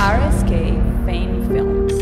RSK Fame Films.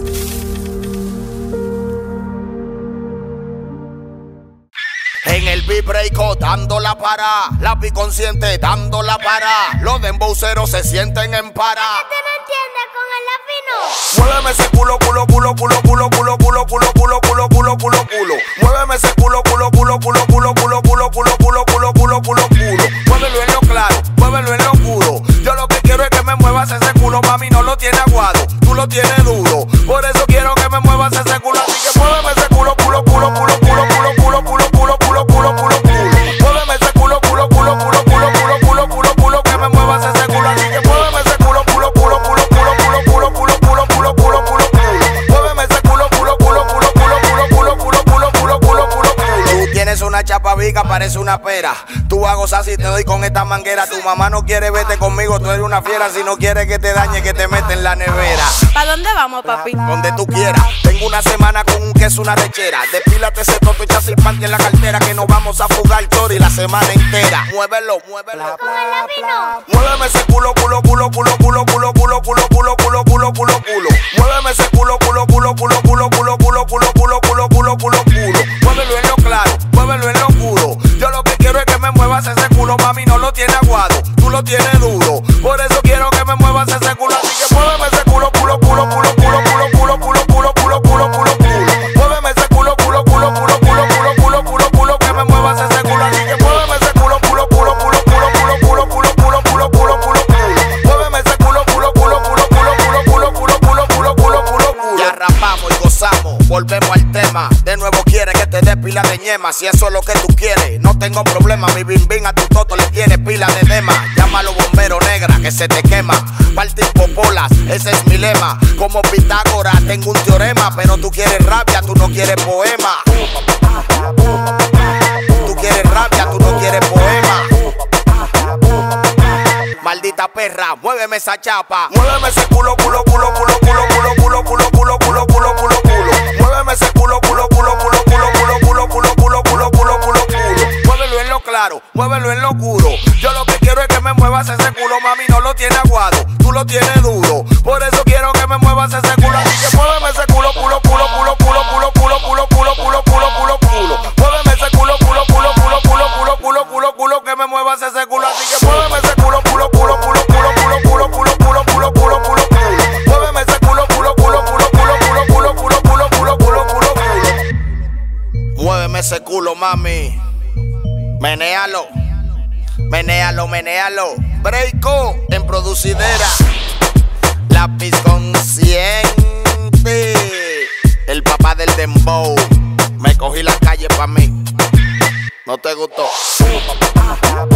En el beat breako dando la para, la consciente dando la para. Los dembowceros se sienten en para. ¿Qué no entiendes con el latino? Muéveme ese culo, culo, culo, culo, culo, culo, culo, culo, culo, culo, culo, culo, culo. Muéveme ese culo, culo, culo, culo, culo, culo, culo, culo, culo, culo, culo, culo, culo. Muévelo en lo claro, muévelo en lo oscuro. Yo lo que quiero es que me muevas ese culo, mami, no lo tiene aguado, tú lo tienes duro. Por eso quiero que me muevas ese culo, así que muéveme ese culo, culo, culo, culo, culo, culo, culo, culo, culo, culo, culo, culo, culo. Muéveme ese culo, culo, culo, culo, culo, culo, culo, culo, culo, que me muevas ese culo, así que muéveme ese culo, culo, culo, culo, culo, culo, culo, culo, culo, culo, culo, culo, culo. Muéveme ese culo, culo, culo, culo, culo, culo, culo, culo, culo, culo, culo, culo, culo. Tú tienes una chapa viga, parece una pera. Tú a gozar si te doy con esta manguera. Tu mamá no quiere verte conmigo, tú eres una fiera. Si no quiere que te dañe, que te mete en la nevera. ¿Para dónde vamos, papi? Donde tú quieras. Tengo una semana con un queso, una lechera. Despílate ese toto y chasis panty en la cartera, que nos vamos a fugar chori la semana entera. Muévelo, muévelo. Con el latino. Muéveme ese culo, culo, culo, culo, culo, culo, culo, culo, culo, culo, culo, culo, culo. Muéveme ese culo, culo, culo, culo, culo, culo, culo, culo, culo, culo, culo, culo, culo. Muévelo en lo claro, muévelo en lo oscuro. Yo lo que quiero es que me muevas ese culo, mami, no lo tiene aguado, tú lo tienes duro. Por eso quiero que me muevas ese culo, así que muéveme ese culo, culo, culo, culo, culo, culo, culo, culo, culo, culo, culo, culo, culo. Muéveme ese culo, culo, culo, culo, culo, culo, culo, culo, culo, que me muevas ese culo, así que muéveme ese culo, culo, culo, culo, culo, culo, culo, culo, culo, culo, culo, culo, culo. Muéveme ese culo, culo, culo, culo, culo, culo, culo, culo, culo, culo, culo, culo, culo. Ya rapamos y gozamos, volvemos al tema. De nuevo quiere que te dé pila de ñema. Si eso es lo que tú quieres, no tengo problema. Mi bim bim a tu toto le tiene pila de dema. Llámalo bombero negra que se te quema. Partir popolas, ese es mi lema. Como Pitágoras tengo un teorema. Pero tú quieres rabia, tú no quieres poema. Tú quieres rabia, tú no quieres poema. Maldita perra, muéveme esa chapa. Muéveme ese culo, culo, culo, culo, culo, culo, culo, culo, culo, culo, culo, culo, culo. Muéveme ese culo, culo, culo, culo, culo, culo, culo, culo, culo, culo, culo, culo, culo. Muévelo en lo claro, muévelo en lo oscuro. Yo lo que quiero es que me muevas ese culo, mami, no lo tiene aguado, tú lo tienes duro. Por eso quiero que me muevas ese culo, así que muéveme ese culo, culo, culo, culo, culo, culo, culo, culo, culo, culo, culo, culo, culo. Muéveme ese culo, culo, culo, culo, culo, culo, culo, culo, culo, que me muevas ese culo, así que muéveme ese culo, culo, culo, culo, culo, culo, culo, culo, culo, culo, culo, culo, culo. Muéveme ese culo, culo, culo, culo, culo, culo, culo, culo, culo, culo, culo, culo, culo. Muéveme ese culo, mami. Menéalo, menéalo, menéalo. Breako en producidera. Lápiz consciente. El papá del dembow. Me cogí la calle pa' mí. ¿No te gustó?